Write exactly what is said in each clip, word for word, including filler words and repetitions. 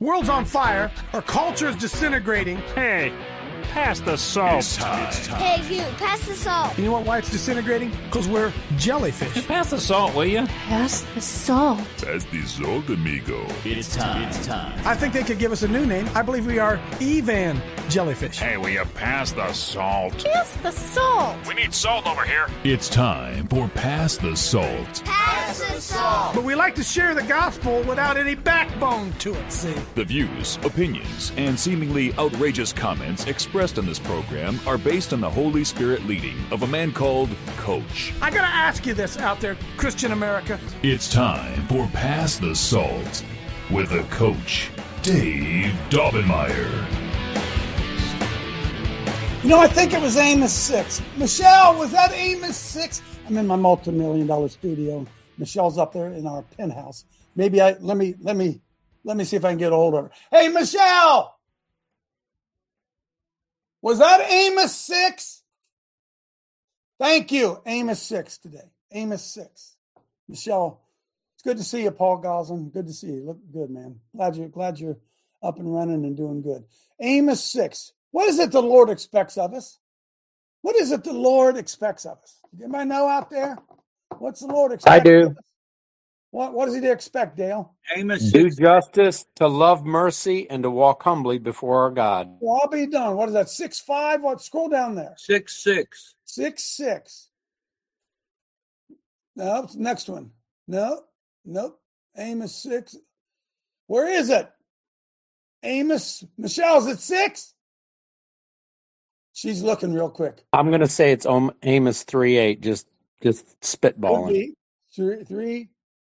World's on fire. Our culture is disintegrating. Hey, pass the salt. It's time. It's time. Hey, you, pass the salt. You know what, why it's disintegrating? Because we're jellyfish. Pass the salt, will you? Pass the salt. Pass the salt, amigo. It's time. It's time. I think they could give us a new name. I believe we are Evan jellyfish. Hey, will you pass the salt? Pass the salt. We need salt over here. It's time for Pass the Salt. Pass the salt. But we like to share the gospel without any backbone to it, see? The views, opinions, and seemingly outrageous comments expressed in this program are based on the Holy Spirit leading of a man called Coach. I gotta ask you this out there, Christian America. It's time for Pass the Salt with a Coach, Dave Daubenmire. You know, I think it was Amos six. Michelle, was that Amos six? I'm in my multi-million dollar studio. Michelle's up there in our penthouse. Maybe I let me let me let me see if I can get a hold of her. Hey, Michelle, was that Amos six? Thank you, Amos six today. Amos six. Michelle, it's good to see you, Paul Goslin. Good to see you. Look good, man. Glad you're glad you're up and running and doing good. Amos six. What is it the Lord expects of us? What is it the Lord expects of us? Anybody know out there? What's the Lord expect? I do. Of us? What What does He expect, Dale? Amos Do six. justice, to love mercy, and to walk humbly before our God. Well, I'll be done. What is that? Six five? What? Scroll down there. Six six. Six six. No, it's the next one. No, nope. Amos six. Where is it? Amos. Michelle's at six. She's looking real quick. I'm going to say it's Om- Amos three eight, just just Could spitballing. be. Three, three.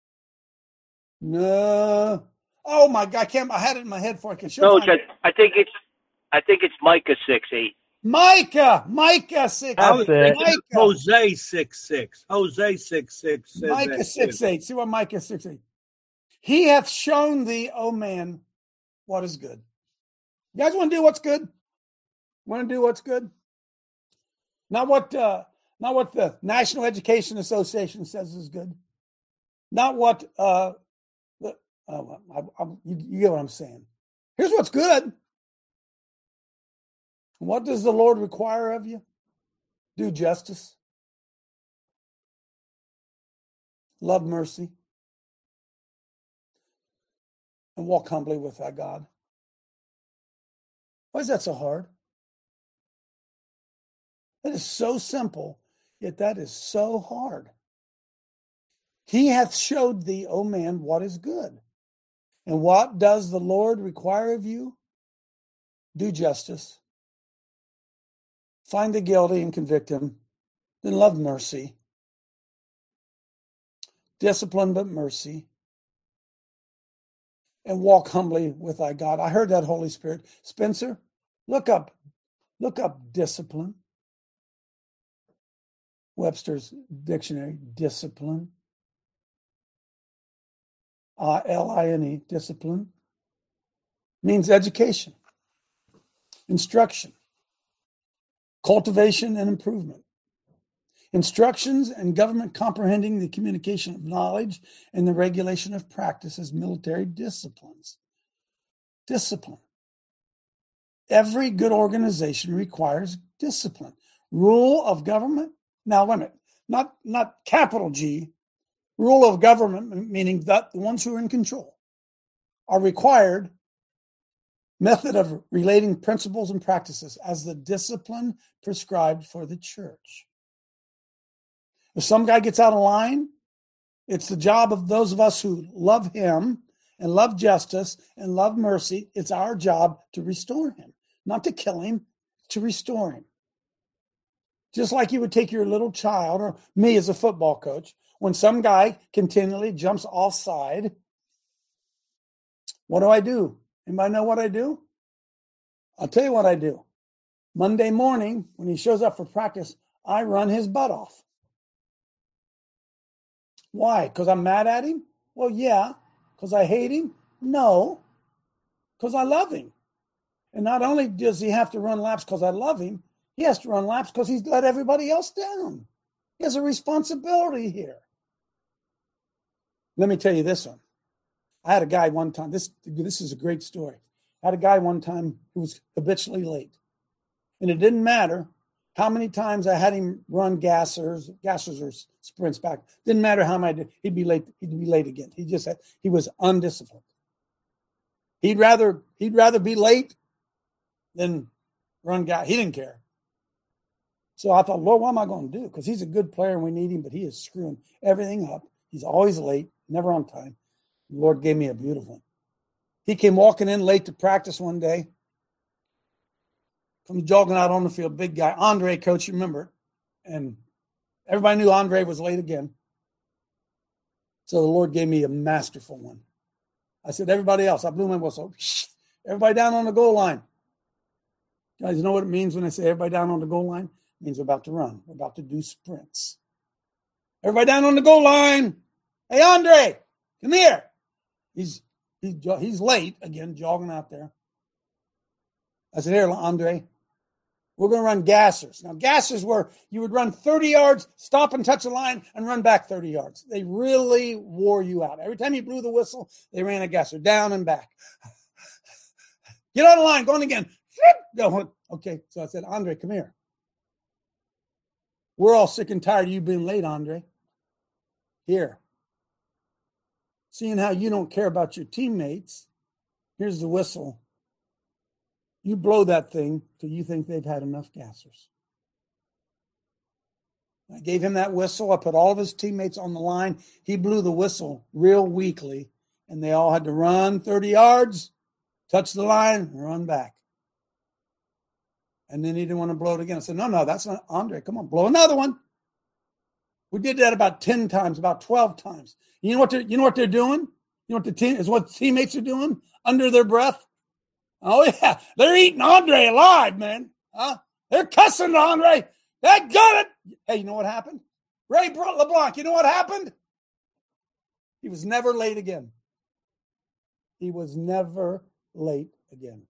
No. Oh my God! I can't. I had it in my head for I can show. No, it's a, I think it's I think it's Micah six eight. Micah. Micah six. I was That's it. thinking Micah. Jose six six. Jose six six. says Micah that six too. eight. See what Micah six eight. He hath shown thee, O man, what is good. You guys want to do what's good? Want to do what's good? Not what uh, not what the National Education Association says is good. Not what uh, the, uh, I, I, you, you get what I'm saying. Here's what's good. What does the Lord require of you? Do justice, love mercy, and walk humbly with thy God. Why is that so hard? That is so simple, yet that is so hard. He hath showed thee, O man, what is good. And what does the Lord require of you? Do justice. Find the guilty and convict him. Then love mercy. Discipline but mercy. And walk humbly with thy God. I heard that, Holy Spirit. Spencer, look up, look up discipline. Webster's Dictionary, discipline. Uh, L I N E, discipline. Means education, instruction, cultivation and improvement. Instructions and government comprehending the communication of knowledge and the regulation of practice as military disciplines. Discipline. Every good organization requires discipline. Rule of government. Now, wait a minute. Not, not capital G. Rule of government, meaning that the ones who are in control, are required method of relating principles and practices as the discipline prescribed for the church. If some guy gets out of line, it's the job of those of us who love him and love justice and love mercy. It's our job to restore him, not to kill him, to restore him. Just like you would take your little child, or me as a football coach, when some guy continually jumps offside, what do I do? Anybody know what I do? I'll tell you what I do. Monday morning, when he shows up for practice, I run his butt off. Why? Because I'm mad at him? Well, yeah. Because I hate him? No. Because I love him. And not only does he have to run laps because I love him, he has to run laps because he's let everybody else down. He has a responsibility here. Let me tell you this one. I had a guy one time. This this is a great story. I had a guy one time who was habitually late, and it didn't matter how many times I had him run gassers, gassers or sprints back. Didn't matter how many I did. He'd be late. He'd be late again. He just had, he was undisciplined. He'd rather he'd rather be late than run gas. He didn't care. So I thought, Lord, what am I going to do? Because he's a good player and we need him, but he is screwing everything up. He's always late, never on time. The Lord gave me a beautiful one. He came walking in late to practice one day. Comes jogging out on the field, big guy. Andre, coach, you remember. And everybody knew Andre was late again. So the Lord gave me a masterful one. I said, everybody else, I blew my whistle. Everybody down on the goal line. Guys, you know what it means when I say everybody down on the goal line? It means we're about to run. We're about to do sprints. Everybody down on the goal line. Hey, Andre, come here. He's he's he's late again, jogging out there. I said, here, Andre, we're going to run gassers. Now, gassers were you would run thirty yards, stop and touch the line, and run back thirty yards. They really wore you out. Every time you blew the whistle, they ran a gasser down and back. Get on the line, going again. Go. Okay, so I said, Andre, come here. We're all sick and tired of you being late, Andre. Here. Seeing how you don't care about your teammates, here's the whistle. You blow that thing till you think they've had enough gassers. I gave him that whistle. I put all of his teammates on the line. He blew the whistle real weakly, and they all had to run thirty yards, touch the line, and run back. And then he didn't want to blow it again. I said, no, no, that's not Andre. Come on, blow another one. We did that about ten times, about twelve times. You know what they're, you know what they're doing? You know what the team is what the teammates are doing under their breath? Oh, yeah. They're eating Andre alive, man. Huh? They're cussing Andre. They got it. Hey, you know what happened? Ray LeBlanc, you know what happened? He was never late again. He was never late again.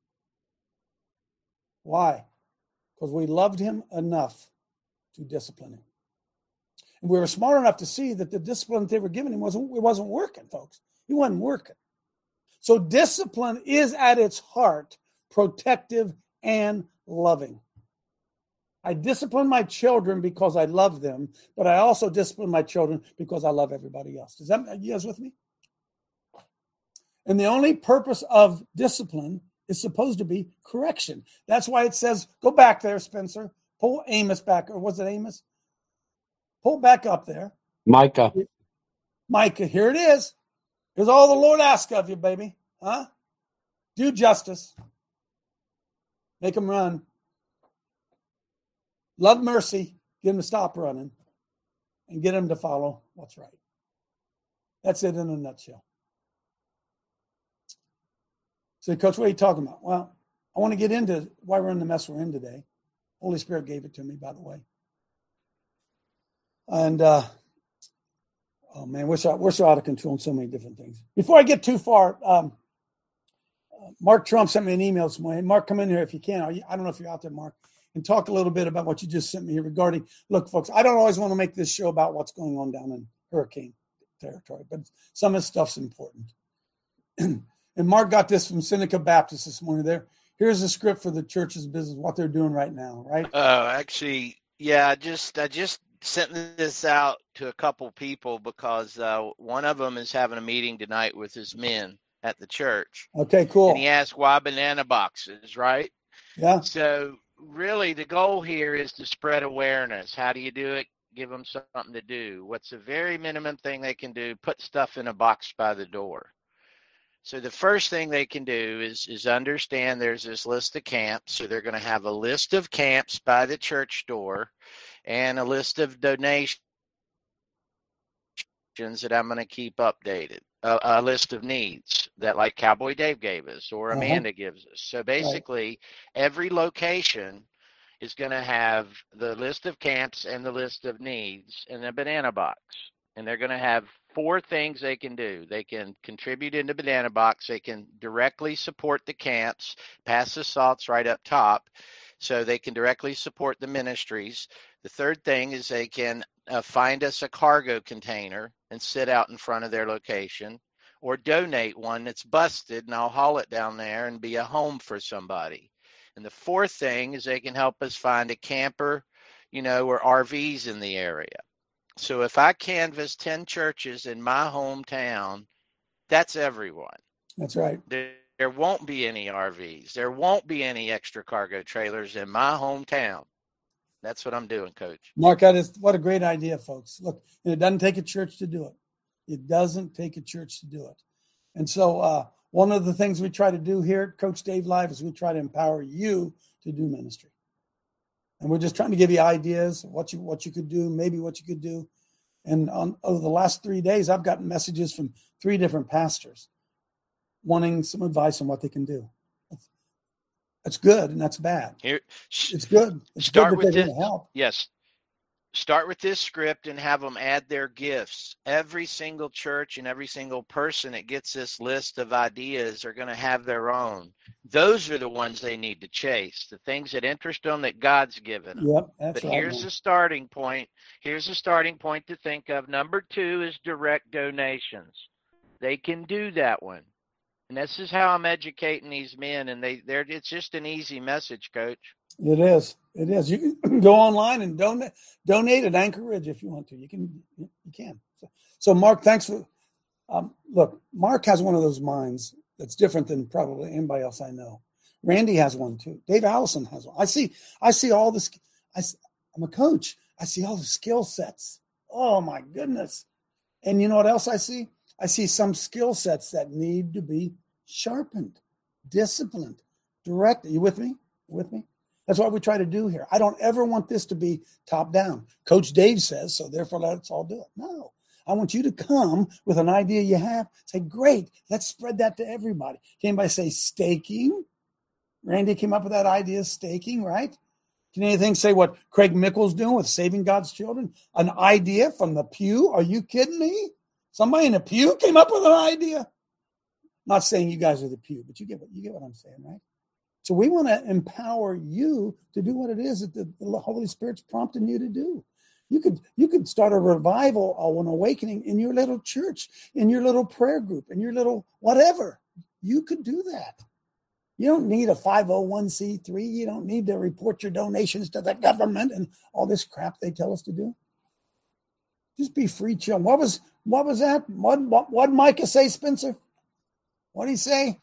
Why? Because we loved him enough to discipline him. And we were smart enough to see that the discipline they were giving him wasn't, it wasn't working, folks. He wasn't working. So discipline is at its heart protective and loving. I discipline my children because I love them, but I also discipline my children because I love everybody else. Is that, are you guys with me? And the only purpose of discipline is supposed to be correction. That's why it says, go back there, Spencer. Pull Amos back, or was it Amos? Pull back up there. Micah. Micah, here it is. Here's all the Lord asks of you, baby. Huh? Do justice. Make them run. Love mercy. Get them to stop running. And get them to follow what's right. That's it in a nutshell. So, Coach, what are you talking about? Well, I want to get into why we're in the mess we're in today. Holy Spirit gave it to me, by the way. And, uh, oh, man, we're so, we're so out of control in so many different things. Before I get too far, um, uh, Mark Trump sent me an email this morning. Mark, come in here if you can. Are you, I don't know if you're out there, Mark, and talk a little bit about what you just sent me here regarding, look, folks, I don't always want to make this show about what's going on down in hurricane territory, but some of the stuff's important. And Mark got this from Seneca Baptist this morning. There, here's the script for the church's business, what they're doing right now, right? Oh, uh, actually, yeah, I just, I just sent this out to a couple people because uh, one of them is having a meeting tonight with his men at the church. Okay, cool. And he asked why banana boxes, right? Yeah. So really the goal here is to spread awareness. How do you do it? Give them something to do. What's the very minimum thing they can do? Put stuff in a box by the door. So the first thing they can do is, is understand there's this list of camps. So they're going to have a list of camps by the church door and a list of donations that I'm going to keep updated. A, a list of needs that like Cowboy Dave gave us or Amanda uh-huh. gives us. So basically right. every location is going to have the list of camps and the list of needs in a banana box. And they're going to have four things they can do. They can contribute in the banana box. They can directly support the camps, pass the salts right up top, so they can directly support the ministries. The third thing is they can uh, find us a cargo container and sit out in front of their location, or donate one that's busted, and I'll haul it down there and be a home for somebody. And the fourth thing is they can help us find a camper, you know, or R Vs in the area. So if I canvass ten churches in my hometown, that's everyone. That's right. There, there won't be any R Vs. There won't be any extra cargo trailers in my hometown. That's what I'm doing, Coach. Mark, that is, what a great idea, folks. Look, and it doesn't take a church to do it. It doesn't take a church to do it. And so uh, one of the things we try to do here at Coach Dave Live is we try to empower you to do ministry. And we're just trying to give you ideas, what you what you could do, maybe what you could do. And on, over the last three days, I've gotten messages from three different pastors wanting some advice on what they can do. That's good, and that's bad. Here, it's good. It's start good with that they're this. going to help. Yes. Start with this script and have them add their gifts. Every single church and every single person that gets this list of ideas are going to have their own. Those are the ones they need to chase, the things that interest them that God's given them. Yep, that's but right, here's man. the starting point. Here's the starting point to think of. Number two is direct donations. They can do that one. And this is how I'm educating these men, and they they're it's just an easy message, Coach. It is. It is. You can go online and donate donate at Anchor Ridge if you want to. You can. You can. So, so Mark, thanks for. Um, look, Mark has one of those minds that's different than probably anybody else I know. Randy has one too. Dave Allison has one. I see. I see all this. I, I'm a coach. I see all the skill sets. Oh my goodness! And you know what else I see? I see some skill sets that need to be sharpened, disciplined, directed. You with me? With me? That's what we try to do here. I don't ever want this to be top down. Coach Dave says, so therefore let's all do it. No, I want you to come with an idea you have. Say, great, let's spread that to everybody. Can anybody say staking? Randy came up with that idea, staking, right? Can anything say what Craig Mickle's doing with Saving God's Children? An idea from the pew? Are you kidding me? Somebody in the pew came up with an idea. Not saying you guys are the pew, but you get what you get what I'm saying, right? So we want to empower you to do what it is that the, the Holy Spirit's prompting you to do. You could you could start a revival or an awakening in your little church, in your little prayer group, in your little whatever. You could do that. You don't need a five oh one c three. You don't need to report your donations to the government and all this crap they tell us to do. Just be free, chill. What was what was that? What what what did Micah say, Spencer? What did he say?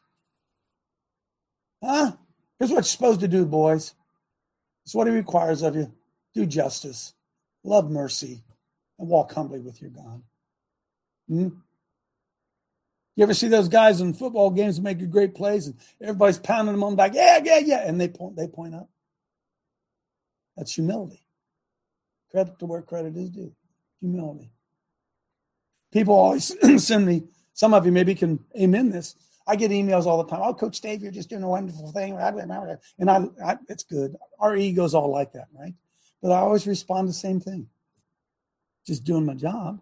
Huh? Here's what you're supposed to do, boys. It's what he requires of you. Do justice, love mercy, and walk humbly with your God. Hmm? You ever see those guys in football games making great plays and everybody's pounding them on the back? Yeah, yeah, yeah. And they point, they point up. That's humility. Credit to where credit is due. Humility. People always send me, some of you maybe can amen this. I get emails all the time. Oh, Coach Dave, you're just doing a wonderful thing. And I, I, it's good. Our ego's all like that, right? But I always respond the same thing. Just doing my job.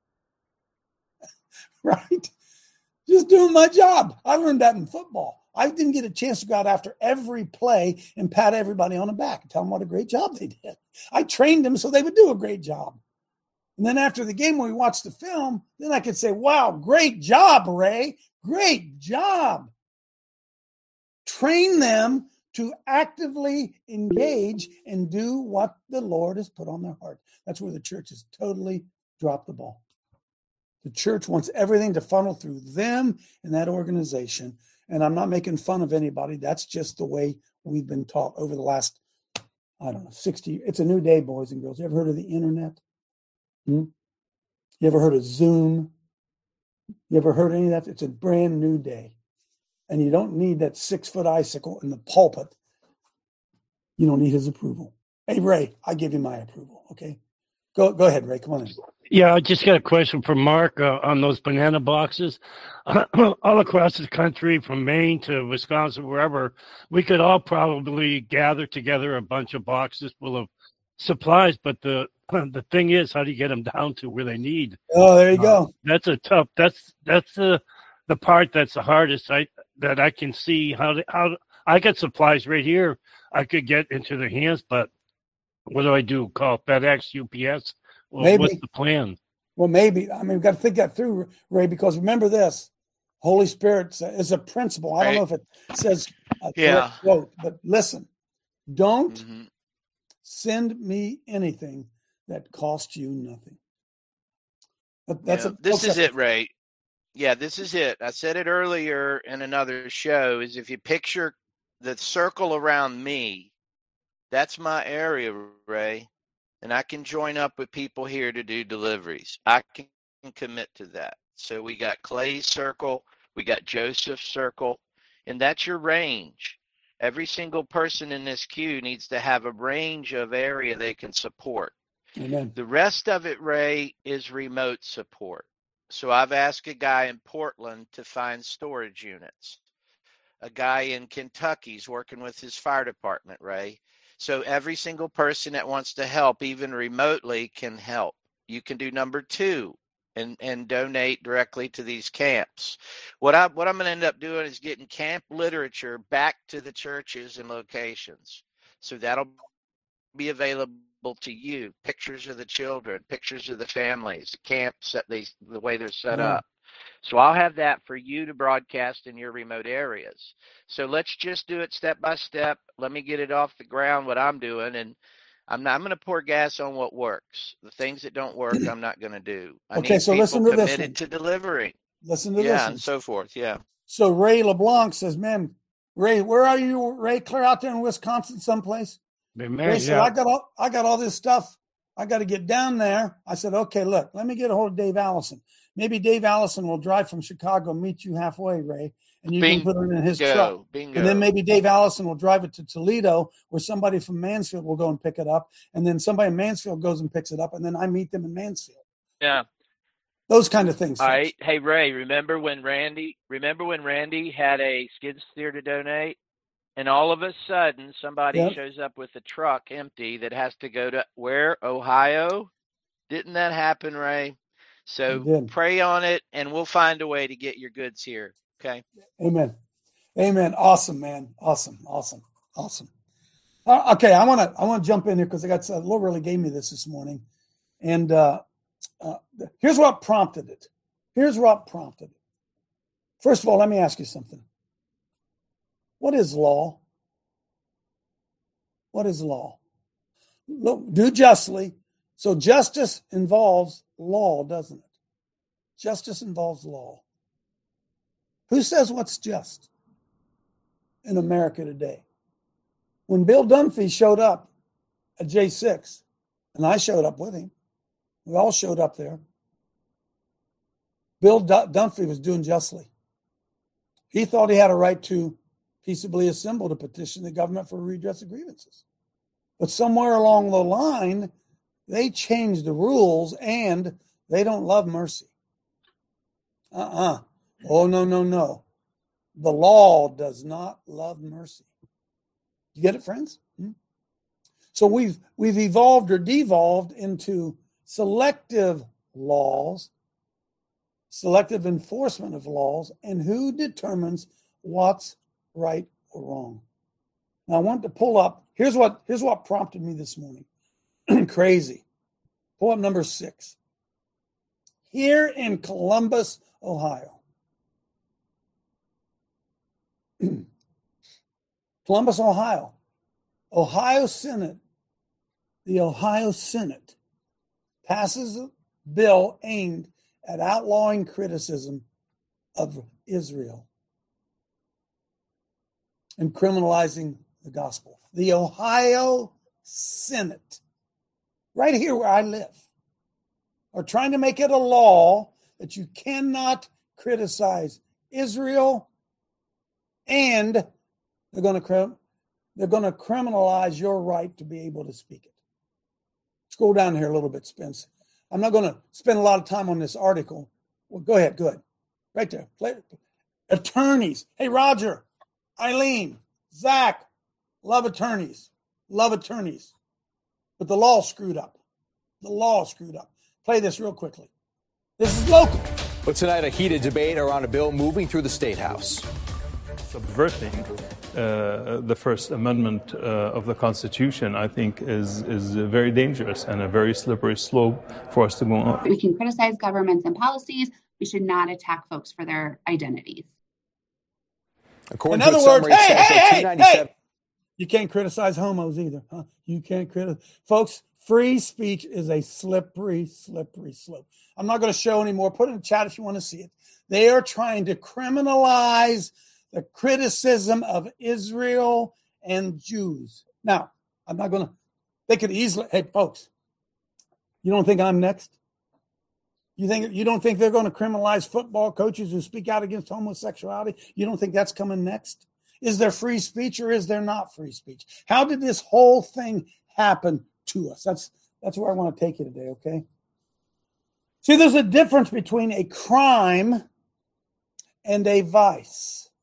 Right? Just doing my job. I learned that in football. I didn't get a chance to go out after every play and pat everybody on the back and tell them what a great job they did. I trained them so they would do a great job. And then after the game, when we watched the film, then I could say, wow, great job, Ray. Great job. Train them to actively engage and do what the Lord has put on their heart. That's where the church has totally dropped the ball. The church wants everything to funnel through them and that organization. And I'm not making fun of anybody. That's just the way we've been taught over the last, I don't know, sixty years. It's a new day, boys and girls. You ever heard of the internet? Hmm? You ever heard of Zoom? You ever heard any of that? It's a brand new day. And you don't need that six-foot icicle in the pulpit. You don't need his approval. Hey, Ray, I give you my approval, okay? Go go ahead, Ray. Come on in. Yeah, I just got a question for Mark uh, on those banana boxes. Uh, all across the country, from Maine to Wisconsin, wherever, we could all probably gather together a bunch of boxes full of supplies. But the the thing is, how do you get them down to where they need? Oh, there you uh, go. That's a tough. That's that's the the part that's the hardest. I that I can see how to, how I got supplies right here. I could get into their hands, but what do I do? Call FedEx, U P S? Well, maybe. What's the plan? Well, maybe. I mean, we've got to think that through, Ray, because remember this. Holy Spirit is a principle. I don't know if it says a Yeah. correct quote, but listen, don't Mhm. send me anything that costs you nothing. But that's Yeah, a, this is okay. it, Ray. Yeah, this is it. I said it earlier in another show, is if you picture the circle around me, that's my area, Ray. And I can join up with people here to do deliveries. I can commit to that. So we got Clay's circle, we got Joseph's circle, and that's your range. Every single person in this queue needs to have a range of area they can support. Amen. The rest of it, Ray, is remote support. So I've asked a guy in Portland to find storage units. A guy in Kentucky's working with his fire department, Ray. So every single person that wants to help, even remotely, can help. You can do number two and, and donate directly to these camps. What, I, what I'm going to end up doing is getting camp literature back to the churches and locations. So that'll be available to you. Pictures of the children, pictures of the families, camps, that they, the way they're set Yeah. up. So I'll have that for you to broadcast in your remote areas. So let's just do it step by step. Let me get it off the ground, what I'm doing, and I'm not. I'm going to pour gas on what works. The things that don't work, I'm not going to do. I Okay, need so people listen to this committed one. to delivering. Listen to Yeah, this. and one. so forth. Yeah. So Ray LeBlanc says, man, Ray, where are you, Ray? Clear out there in Wisconsin someplace? Man, Ray said, yeah. I got all, I got all this stuff. I got to get down there. I said, okay, look, let me get a hold of Dave Allison. Maybe Dave Allison will drive from Chicago, meet you halfway, Ray, and you Bingo. can put it in his truck. Bingo. And then maybe Dave Allison will drive it to Toledo, where somebody from Mansfield will go and pick it up. And then somebody in Mansfield goes and picks it up. And then I meet them in Mansfield. Yeah. Those kind of things. All right. Hey, Ray, remember when Randy, remember when Randy had a skid steer to donate? And all of a sudden, somebody Yep. shows up with a truck empty that has to go to where? Ohio? Didn't that happen, Ray? It So did. pray on it, and we'll find a way to get your goods here. Okay. Amen. Amen. Awesome, man. Awesome. Awesome. Awesome. Uh, okay, I want to I want to jump in here because I got uh, Lord really gave me this this morning, and uh, uh, here's what prompted it. Here's what prompted it. First of all, let me ask you something. What is law? What is law? Look, do justly. So justice involves law, doesn't it? Justice involves law. Who says what's just in America today? When Bill Dunphy showed up at J six, and I showed up with him, we all showed up there, Bill Dunphy was doing justly. He thought he had a right to peaceably assemble to petition the government for redress of grievances. But somewhere along the line, they changed the rules and they don't love mercy. Uh-uh. Oh, no, no, no. The law does not love mercy. You get it, friends? Hmm? So we've we've evolved or devolved into selective laws, selective enforcement of laws, and who determines what's right or wrong. Now I want to pull up, here's what here's what prompted me this morning. Crazy. Pull up number six. Here in Columbus, Ohio. Columbus, Ohio. Ohio Senate, the Ohio Senate passes a bill aimed at outlawing criticism of Israel and criminalizing the gospel. The Ohio Senate, right here where I live, are trying to make it a law that you cannot criticize Israel, and they're going to they're going to criminalize your right to be able to speak it. Scroll down here a little bit, Spence. I'm not going to spend a lot of time on this article. Well, go ahead, go ahead. Right there. Play. Attorneys. Hey, Roger, Eileen, Zach, love attorneys. Love attorneys. But the law screwed up. The law screwed up. Play this real quickly. This is local. But tonight, a heated debate around a bill moving through the State House. Subverting uh, the First Amendment uh, of the Constitution, I think, is is very dangerous and a very slippery slope for us to go on. We can criticize governments and policies, We should not attack folks for their identities. According In other words, hey, hey, hey, hey, you can't criticize homos either. Huh? You can't criticize. Folks, free speech is a slippery, slippery slope. I'm not going to show anymore. Put it in the chat if you want to see it. They are trying to criminalize the criticism of Israel and Jews. Now, I'm not going to, they could easily, hey, folks, you don't think I'm next? You think you don't think they're going to criminalize football coaches who speak out against homosexuality? You don't think that's coming next? Is there free speech or is there not free speech? How did this whole thing happen to us? That's that's where I want to take you today, okay? See, there's a difference between a crime and a vice.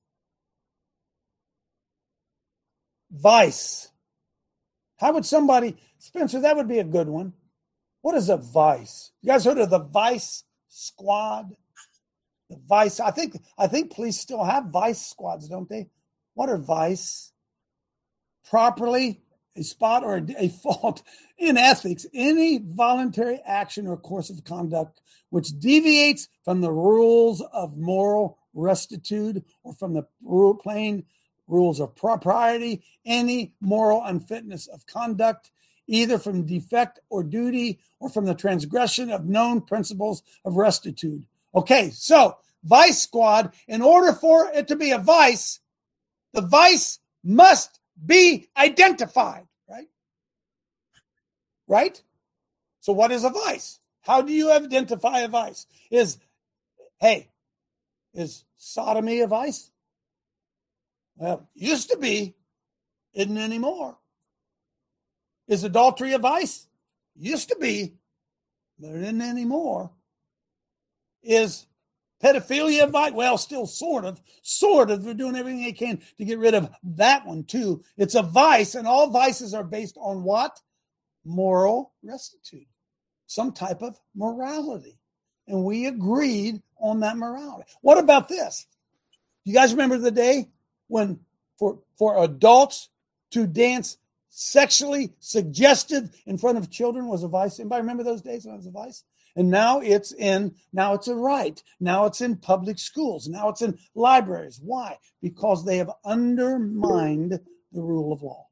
Vice. How would somebody, Spencer, that would be a good one. What is a vice? You guys heard of the Vice Squad? The Vice, I think I think police still have vice squads, don't they? What are vice? Properly, a spot or a, a fault in ethics, any voluntary action or course of conduct which deviates from the rules of moral rectitude or from the rule, plain rules of propriety, any moral unfitness of conduct, either from defect or duty or from the transgression of known principles of rectitude. Okay, so vice squad, in order for it to be a vice, the vice must be identified, right? Right? So what is a vice? How do you identify a vice? Is, hey, is sodomy a vice? Well, used to be, isn't anymore. Is adultery a vice? Used to be, but it isn't anymore. Is pedophilia a vice? Well, still sort of. Sort of. They're doing everything they can to get rid of that one, too. It's a vice, and all vices are based on what? Moral rectitude. Some type of morality. And we agreed on that morality. What about this? You guys remember the day when for, for adults to dance sexually suggestive in front of children was a vice? Anybody remember those days when it was a vice? And now it's in, now it's a right. Now it's in public schools. Now it's in libraries. Why? Because they have undermined the rule of law.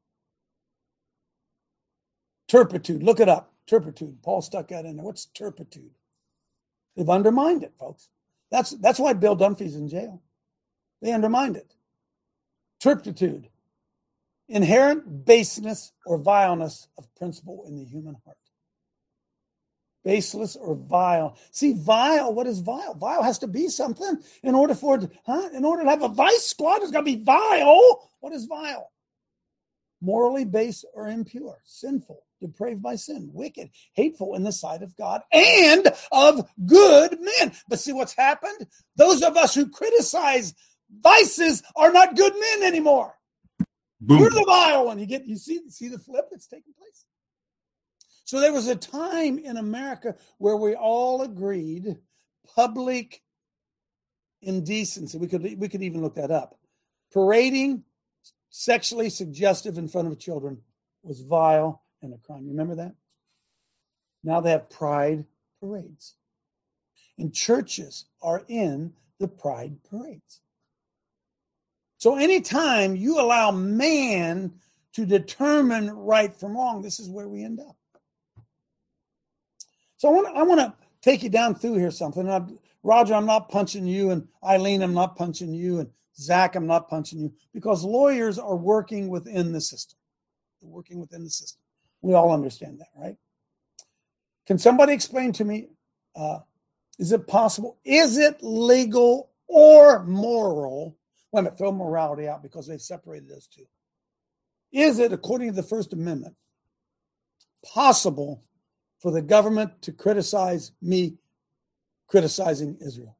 Turpitude. Look it up. Turpitude. Paul stuck that in there. What's turpitude? They've undermined it, folks. That's, that's why Bill Dunphy's in jail. They undermined it. Turpitude. Inherent baseness or vileness of principle in the human heart. Baseless or vile. See, vile, what is vile? Vile has to be something in order for it, huh? In order to have a vice squad, it's got to be vile. What is vile? Morally base or impure, sinful, depraved by sin, wicked, hateful in the sight of God and of good men. But see what's happened? Those of us who criticize vices are not good men anymore. Boom. You're the vile one. You get, you see, see the flip that's taking place. So there was a time in America where we all agreed public indecency. We could we could even look that up. Parading sexually suggestive in front of children was vile and a crime. You remember that? Now they have pride parades. And churches are in the pride parades. So anytime you allow man to determine right from wrong, this is where we end up. So I want, I want to take you down through here something. I, Roger, I'm not punching you, and Eileen, I'm not punching you, and Zach, I'm not punching you, because lawyers are working within the system. They're working within the system. We all understand that, right? Can somebody explain to me, uh, is it possible, is it legal or moral? Wait a minute, throw morality out because they've separated those two. Is it, according to the First Amendment, possible for the government to criticize me criticizing Israel?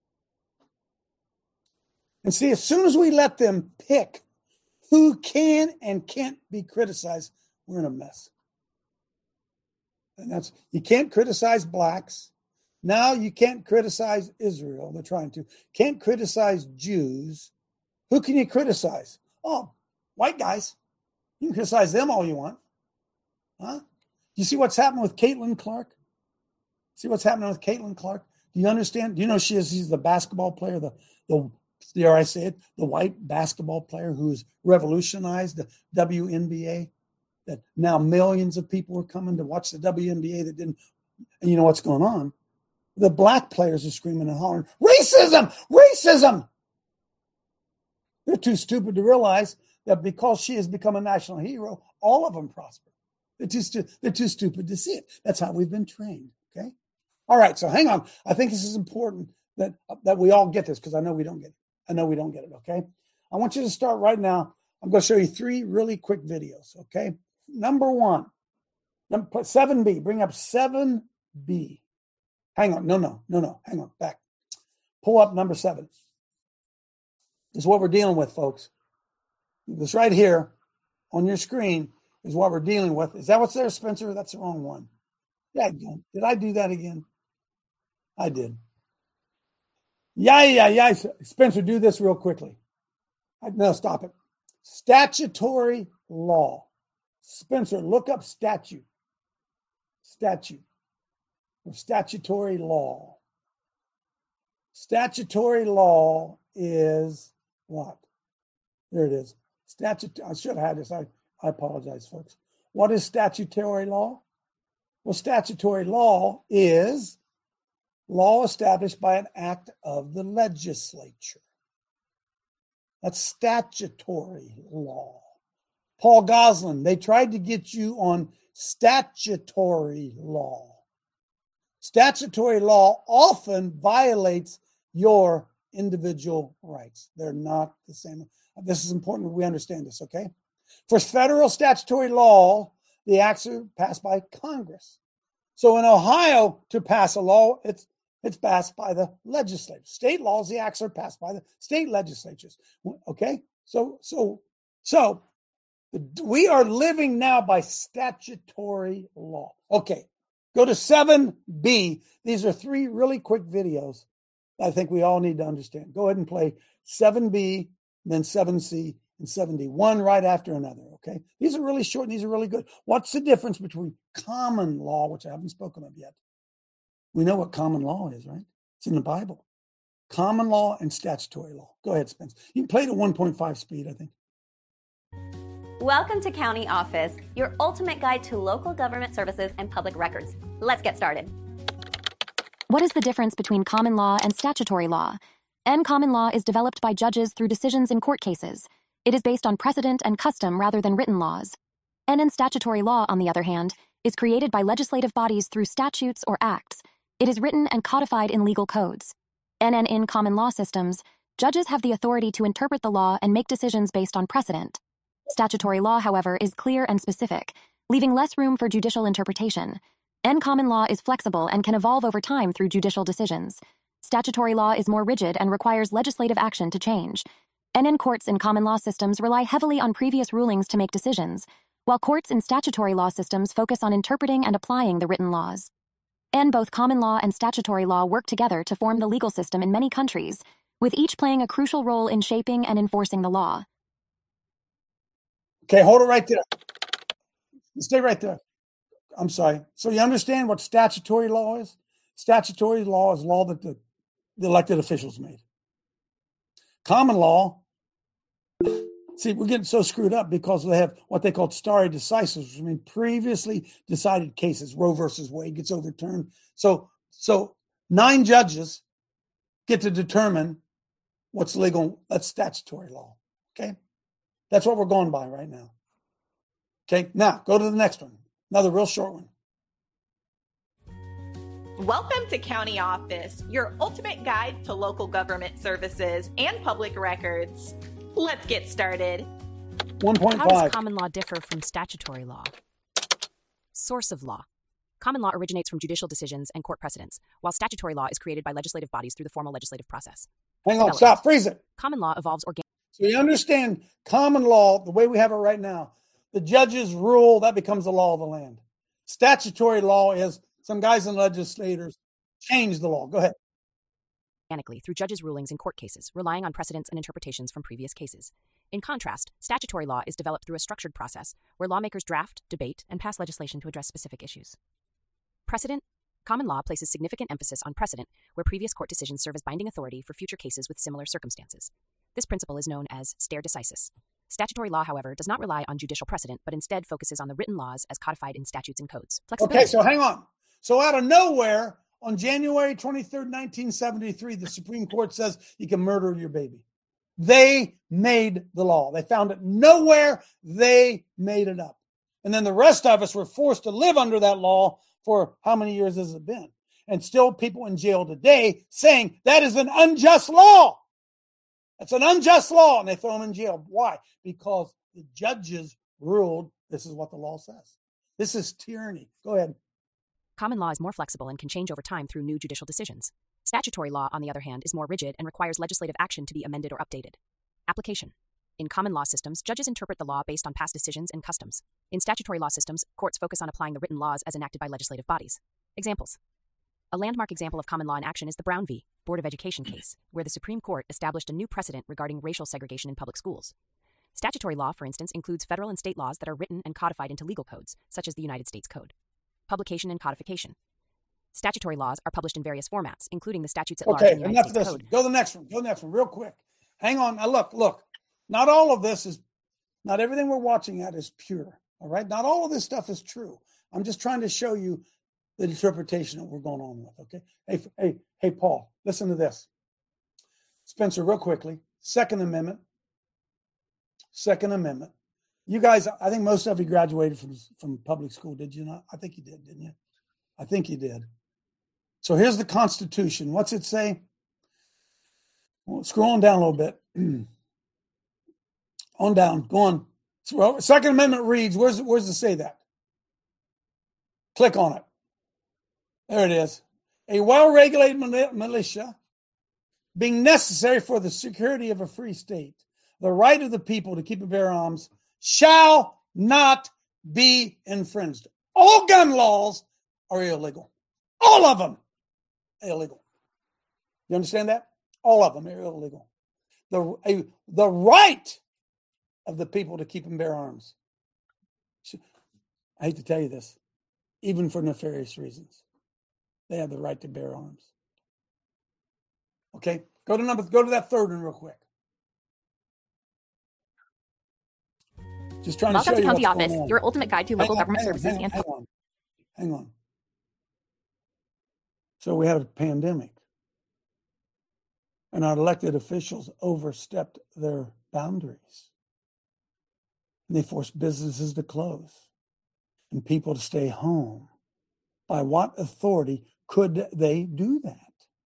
And see, as soon as we let them pick who can and can't be criticized, we're in a mess. And that's, you can't criticize blacks. Now you can't criticize Israel. They're trying to. Can't criticize Jews. Who can you criticize? Oh, white guys. You can criticize them all you want. Huh? You see what's happening with Caitlin Clark? See what's happening with Caitlin Clark? Do you understand? Do you know she is? She's the basketball player, the the dare I say it, the white basketball player who's revolutionized the W N B A. That now millions of people are coming to watch the W N B A that didn't. And you know what's going on? The black players are screaming and hollering, "Racism! Racism!" They're too stupid to realize that because she has become a national hero, all of them prosper. They're too, stu- they're too stupid to see it. That's how we've been trained, okay? All right, so hang on. I think this is important that, that we all get this because I know we don't get it. I know we don't get it, okay? I want you to start right now. I'm going to show you three really quick videos, okay? Number one, number seven B. Bring up seven B. Hang on. No, no, no, no. Hang on. Back. Pull up number seven. This is what we're dealing with, folks. This right here on your screen is what we're dealing with. Is that what's there, Spencer? That's the wrong one. Yeah, did I do that again? I did. Yeah, yeah, yeah. Spencer, do this real quickly. No, stop it. Statutory law. Spencer, look up statute. Statute. Or statutory law. Statutory law is what? There it is. Statute. I should have had this. I, I apologize, folks. What is statutory law? Well, statutory law is law established by an act of the legislature. That's statutory law. Paul Goslin, they tried to get you on statutory law. Statutory law often violates your individual rights. They're not the same. This is important that we understand this, okay? For federal statutory law, the acts are passed by Congress. So in Ohio, to pass a law, it's it's passed by the legislature. State laws, the acts are passed by the state legislatures. Okay? So so so we are living now by statutory law. Okay. Go to seven B. These are three really quick videos I think we all need to understand. Go ahead and play seven B, then seven C, and seven D, one right after another, okay? These are really short and these are really good. What's the difference between common law, which I haven't spoken of yet? We know what common law is, right? It's in the Bible. Common law and statutory law. Go ahead, Spence. You can play it at one point five speed, I think. Welcome to County Office, your ultimate guide to local government services and public records. Let's get started. What is the difference between common law and statutory law? And common law is developed by judges through decisions in court cases. It is based on precedent and custom rather than written laws. And in statutory law, on the other hand, is created by legislative bodies through statutes or acts. It is written and codified in legal codes. And in common law systems, judges have the authority to interpret the law and make decisions based on precedent. Statutory law, however, is clear and specific, leaving less room for judicial interpretation. And common law is flexible and can evolve over time through judicial decisions. Statutory law is more rigid and requires legislative action to change. And in courts in common law systems rely heavily on previous rulings to make decisions, while courts in statutory law systems focus on interpreting and applying the written laws. And both common law and statutory law work together to form the legal system in many countries, with each playing a crucial role in shaping and enforcing the law. Okay, hold it right there. Stay right there. I'm sorry. So you understand what statutory law is? Statutory law is law that the, the elected officials made. Common law, see, we're getting so screwed up because they have what they call stare decisis, which mean previously decided cases. Roe versus Wade gets overturned. So, so nine judges get to determine what's legal. That's statutory law. Okay? That's what we're going by right now. Okay, now go to the next one. Another real short one. Welcome to County Office, your ultimate guide to local government services and public records. Let's get started. one point five. How does common law differ from statutory law? Source of law. Common law originates from judicial decisions and court precedents, while statutory law is created by legislative bodies through the formal legislative process. Hang on, stop, freeze it. Common law evolves organically. So you understand common law, the way we have it right now, the judges rule, that becomes the law of the land. Statutory law is some guys and legislators change the law. Go ahead. Organically through judges' rulings in court cases, relying on precedents and interpretations from previous cases. In contrast, statutory law is developed through a structured process where lawmakers draft, debate, and pass legislation to address specific issues. Precedent, Common law places significant emphasis on precedent, where previous court decisions serve as binding authority for future cases with similar circumstances. This principle is known as stare decisis. Statutory law, however, does not rely on judicial precedent, but instead focuses on the written laws as codified in statutes and codes. Okay, so hang on. So out of nowhere, on January twenty-third, nineteen seventy-three, the Supreme Court says you can murder your baby. They made the law. They found it nowhere. They made it up. And then the rest of us were forced to live under that law for how many years has it been? And still people in jail today saying that is an unjust law. It's an unjust law, and they throw them in jail. Why? Because the judges ruled this is what the law says. This is tyranny. Go ahead. Common law is more flexible and can change over time through new judicial decisions. Statutory law, on the other hand, is more rigid and requires legislative action to be amended or updated. Application. In common law systems, judges interpret the law based on past decisions and customs. In statutory law systems, courts focus on applying the written laws as enacted by legislative bodies. Examples. A landmark example of common law in action is the Brown v. Board of Education case, where the Supreme Court established a new precedent regarding racial segregation in public schools. Statutory law, for instance, includes federal and state laws that are written and codified into legal codes, such as the United States Code. Publication and codification. Statutory laws are published in various formats, including the statutes at large Okay, in the United enough of States this. Code. Go to the next one. Go to the next one real quick. Hang on. Now look, look. Not all of this is, not everything we're watching at is pure. All right? Not all of this stuff is true. I'm just trying to show you the interpretation that we're going on with, okay? Hey, hey, hey, Paul, listen to this. Spencer, real quickly. Second Amendment. Second Amendment. You guys, I think most of you graduated from, from public school, did you not? I think you did, didn't you? I think you did. So here's the Constitution. What's it say? Well, scrolling down a little bit. On down. Go on. Well, Second Amendment reads, where's, where's it say that? Click on it. There it is. A well-regulated militia being necessary for the security of a free state, the right of the people to keep and bear arms shall not be infringed. All gun laws are illegal. All of them illegal. You understand that? All of them are illegal. The, a, the right of the people to keep and bear arms. I hate to tell you this, even for nefarious reasons. They have the right to bear arms. Okay, go to number. Go to that third one real quick. Just trying Welcome to show to you County what's Office, going on. your ultimate guide to Hang local on, government hang on, services hang on, and. hang on. Hang on. So we had a pandemic, and our elected officials overstepped their boundaries. And they forced businesses to close and people to stay home. By what authority could they do that?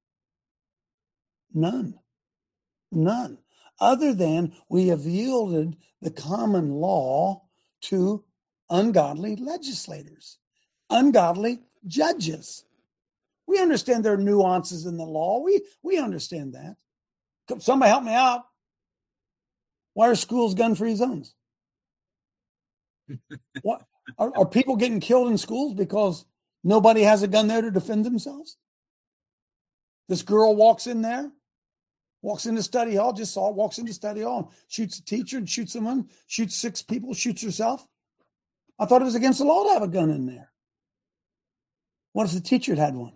None. None. Other than we have yielded the common law to ungodly legislators, ungodly judges. We understand there are nuances in the law. We, we understand that. Somebody help me out. Why are schools gun-free zones? What are, are people getting killed in schools because nobody has a gun there to defend themselves? This girl walks in there, walks into study hall, just saw, walks into study hall, shoots a teacher and shoots someone, shoots six people, shoots herself. I thought it was against the law to have a gun in there. What if the teacher had had one?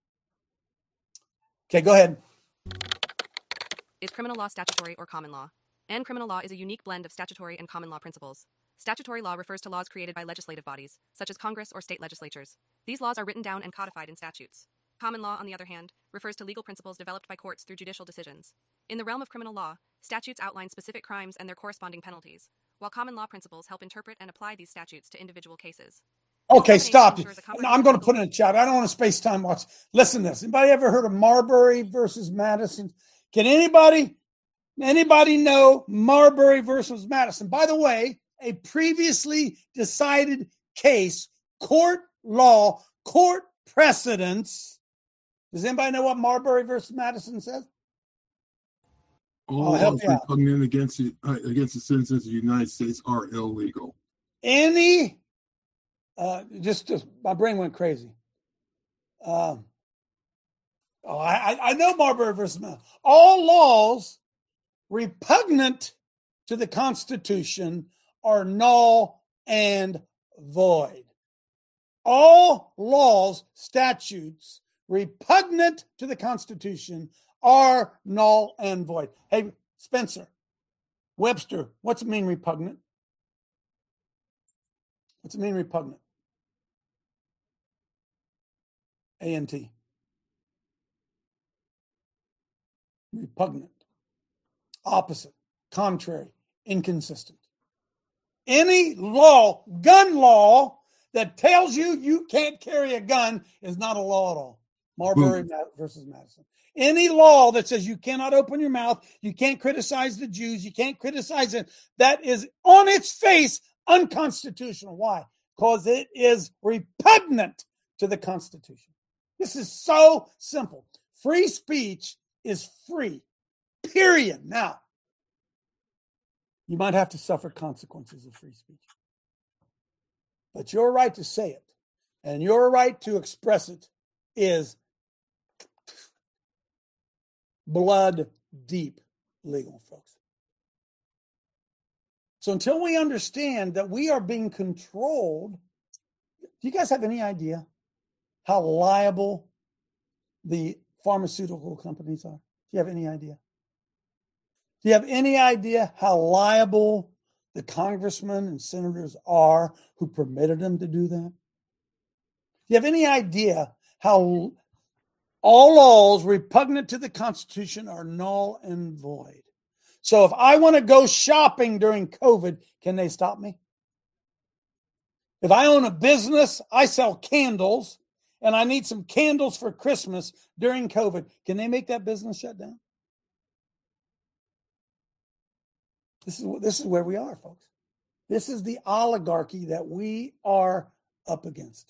Okay, go ahead. Is criminal law statutory or common law? And criminal law is a unique blend of statutory and common law principles. Statutory law refers to laws created by legislative bodies, such as Congress or state legislatures. These laws are written down and codified in statutes. Common law, on the other hand, refers to legal principles developed by courts through judicial decisions. In the realm of criminal law, statutes outline specific crimes and their corresponding penalties, while common law principles help interpret and apply these statutes to individual cases. Okay, stop. No, I'm going to put it in the chat. I don't want to space time watch. Listen to this. Anybody ever heard of Marbury versus Madison? Can anybody, anybody know Marbury versus Madison? By the way, a previously decided case, court law, court precedents. Does anybody know what Marbury versus Madison says? All laws repugnant against the, uh, against the citizens of the United States are illegal. Any, uh, just, just my brain went crazy. Um, oh, I, I know Marbury versus Madison. All laws repugnant to the Constitution are null and void. all laws, statutes repugnant to the Constitution are null and void. Hey, Spencer, Webster, what's it mean repugnant? What's it mean repugnant? A N T. Repugnant. Opposite. Contrary. Inconsistent. Any law, gun law, that tells you you can't carry a gun is not a law at all. Marbury mm. versus Madison. Any law that says you cannot open your mouth, you can't criticize the Jews, you can't criticize it, that is on its face unconstitutional. Why? Because it is repugnant to the Constitution. This is so simple. Free speech is free, period. Now, you might have to suffer consequences of free speech. But your right to say it and your right to express it is blood deep legal, folks. So until we understand that we are being controlled, do you guys have any idea how liable the pharmaceutical companies are? Do you have any idea? Do you have any idea how liable the congressmen and senators are who permitted them to do that? Do you have any idea how all laws repugnant to the Constitution are null and void? So if I want to go shopping during COVID, can they stop me? If I own a business, I sell candles, and I need some candles for Christmas during COVID, can they make that business shut down? This is, this is where we are, folks. This is the oligarchy that we are up against.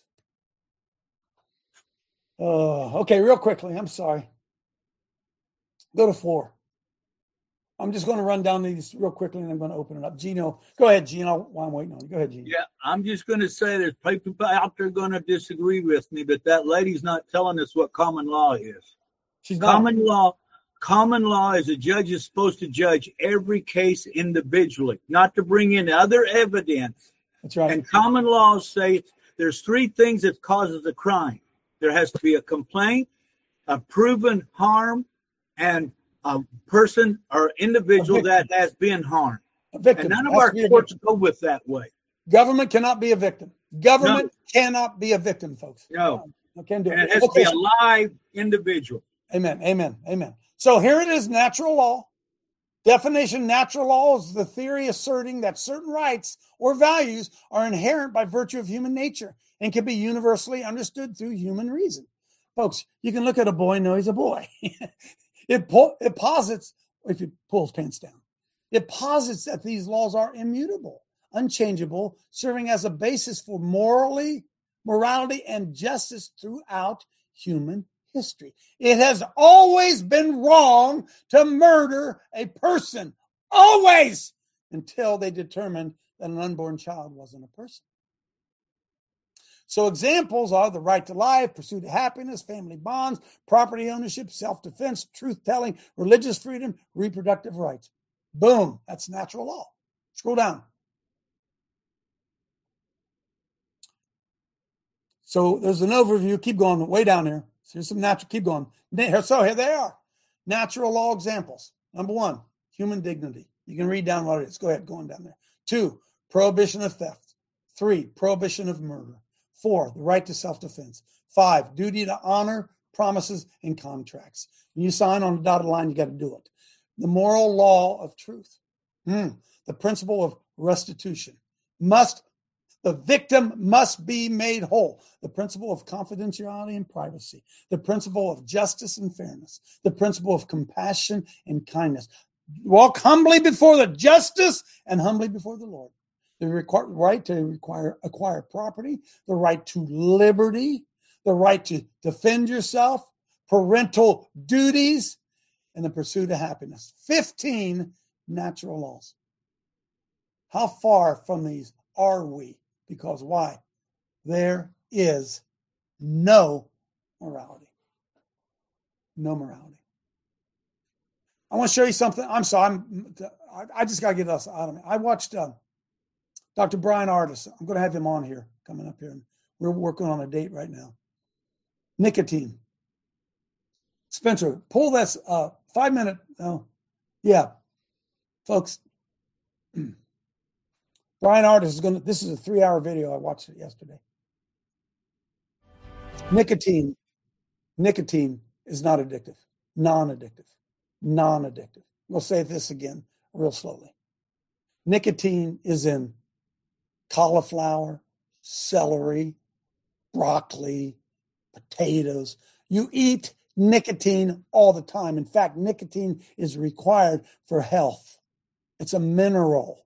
Uh, okay, real quickly. I'm sorry. Go to four. I'm just going to run down these real quickly, and I'm going to open it up. Gino, go ahead, Gino, while I'm waiting on you. Go ahead, Gino. Yeah, I'm just going to say there's people out there going to disagree with me, but that lady's not telling us what common law is. She's not. Common law. Common law is a judge is supposed to judge every case individually, not to bring in other evidence. That's right. And common laws say there's three things that causes a crime. There has to be a complaint, a proven harm, and a person or individual that has been harmed. A victim. And none of Has our to be a courts victim. go with that way. Government cannot be a victim. Government cannot be a victim, folks. No. No, can't do And it. it has Okay. to be a live individual. Amen. Amen. Amen. So here it is, natural law. Definition, natural law is the theory asserting that certain rights or values are inherent by virtue of human nature and can be universally understood through human reason. Folks, you can look at a boy and know he's a boy. it, po- it posits, if you pull his pants down, it posits that these laws are immutable, unchangeable, serving as a basis for morally, morality and justice throughout human history. It has always been wrong to murder a person, always, until they determined that an unborn child wasn't a person. So examples are the right to life, pursuit of happiness, family bonds, property ownership, self-defense, truth-telling, religious freedom, reproductive rights. Boom, that's natural law. Scroll down. So there's an overview. Keep going, way down here. So here's some natural, keep going. So here they are. Natural law examples. Number one, human dignity. You can read down what it is. Go ahead, going down there. Two, prohibition of theft. Three, prohibition of murder. Four, the right to self-defense. Five, duty to honor promises and contracts. When you sign on the dotted line, you got to do it. The moral law of truth. Hmm. The principle of restitution. Must The victim must be made whole. The principle of confidentiality and privacy. The principle of justice and fairness. The principle of compassion and kindness. Walk humbly before the justice and humbly before the Lord. The require, right to require, acquire property. The right to liberty. The right to defend yourself. Parental duties. And the pursuit of happiness. fifteen natural laws. How far from these are we? Because why? There is no morality. No morality. I want to show you something. I'm sorry. I'm, I just got to get this out of me. I watched uh, Doctor Brian Ardis. I'm going to have him on here, coming up here in We're working on a date right now. Nicotine. Spencer, pull this uh, five minute. Oh, yeah, folks. Brian Artis is going to, this is a three hour video. I watched it yesterday. Nicotine. Nicotine is not addictive. Non-addictive. Non-addictive. We'll say this again real slowly. Nicotine is in cauliflower, celery, broccoli, potatoes. You eat nicotine all the time. In fact, nicotine is required for health. It's a mineral.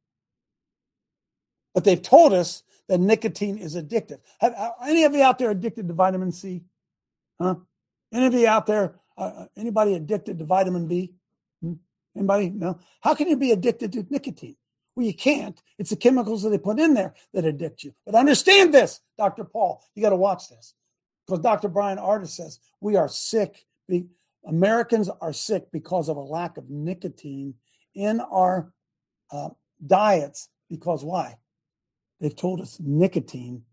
But they've told us that nicotine is addictive. Have any of you out there addicted to vitamin C? Huh? Any of you out there, uh, anybody addicted to vitamin B? Hmm? Anybody? No? How can you be addicted to nicotine? Well, you can't. It's the chemicals that they put in there that addict you. But understand this, Doctor Paul. You got to watch this. Because Doctor Brian Artis says we are sick. We, Americans are sick because of a lack of nicotine in our uh, diets. Because why? They've told us nicotine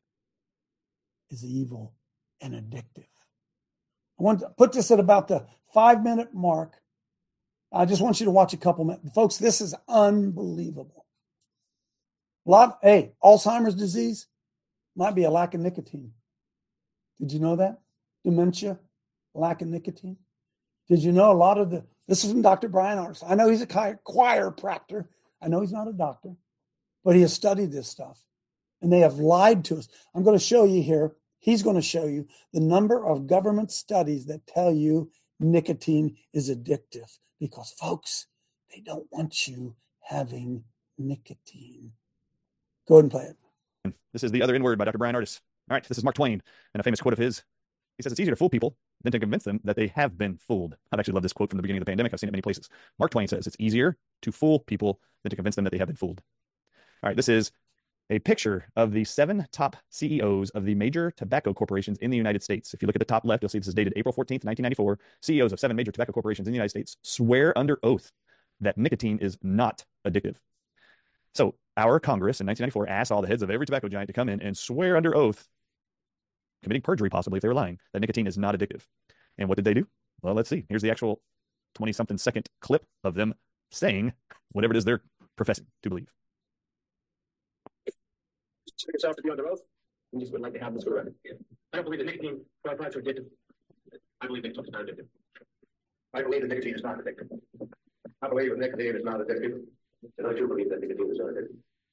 is evil and addictive. I want to put this at about the five-minute mark. I just want you to watch a couple minutes. Folks, this is unbelievable. A lot, hey, Alzheimer's disease might be a lack of nicotine. Did you know that? Dementia, lack of nicotine. Did you know a lot of the, this is from Doctor Brian Artis. I know he's a chiropractor. I know he's not a doctor, but he has studied this stuff. And they have lied to us. I'm going to show you here. He's going to show you the number of government studies that tell you nicotine is addictive. Because, folks, they don't want you having nicotine. Go ahead and play it. This is The Other N-Word by Doctor Brian Artis. All right, this is Mark Twain and a famous quote of his. He says, it's easier to fool people than to convince them that they have been fooled. I've actually loved this quote from the beginning of the pandemic. I've seen it many places. Mark Twain says, it's easier to fool people than to convince them that they have been fooled. All right, this is a picture of the seven top C E Os of the major tobacco corporations in the United States. If you look at the top left, you'll see this is dated April fourteenth, nineteen ninety-four. C E Os of seven major tobacco corporations in the United States swear under oath that nicotine is not addictive. So our Congress in nineteen ninety-four asked all the heads of every tobacco giant to come in and swear under oath, committing perjury possibly if they were lying, that nicotine is not addictive. And what did they do? Well, let's see. Here's the actual twenty-something second clip of them saying whatever it is they're professing to believe. Consider yourself to be under oath, and just would like to have this go around. I don't believe that nicotine products are addictive. I believe nicotine is not addictive. I believe that nicotine is not addictive. I believe that nicotine is not addictive. And I do believe that nicotine is not addictive.